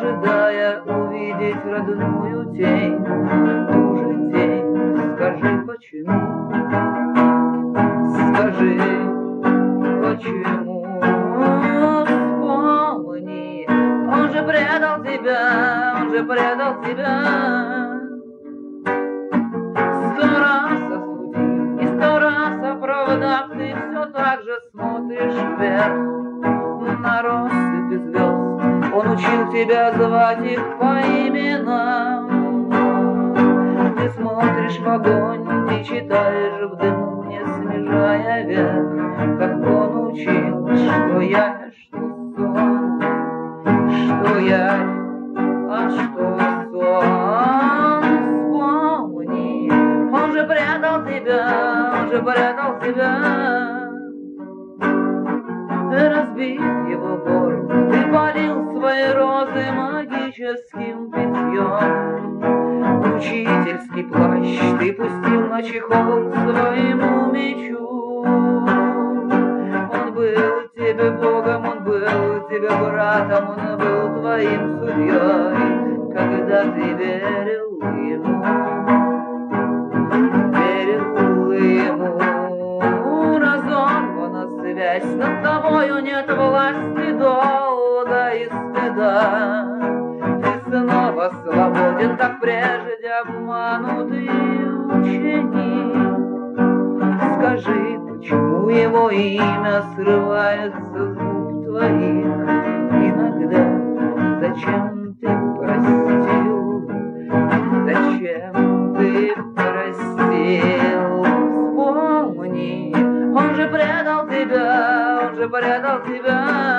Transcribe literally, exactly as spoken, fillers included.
ожидая увидеть родную тень, ту же тень. Скажи, почему? Скажи, почему? Вспомни, он же предал тебя, он же предал тебя. Сто раз осудив и сто раз оправдав, ты все так же смотришь вверх на россыпи звезд. Он учил тебя звать их по именам. Ты смотришь в огонь, ты читаешь в дыму, не снижая вверх, как он учил, что я, что сон, что я, а что сон. Вспомни, он же предал тебя, он же предал тебя. Разбив его город, ты полил свои розы магическим питьем. Учительский плащ ты пустил на чехол своему мечу. Он был тебе Богом, он был тебе братом, он был твоим судьей, когда ты верил ему, верил ему. Разорвана связь, над тобою нет власти, долга и стыда. Ты снова свободен, как прежде обманутый ученик. Скажи, почему его имя срывается с губ твоих иногда? Зачем ты простил? Зачем ты простил? Вспомни, он же предал тебя, он же предал тебя.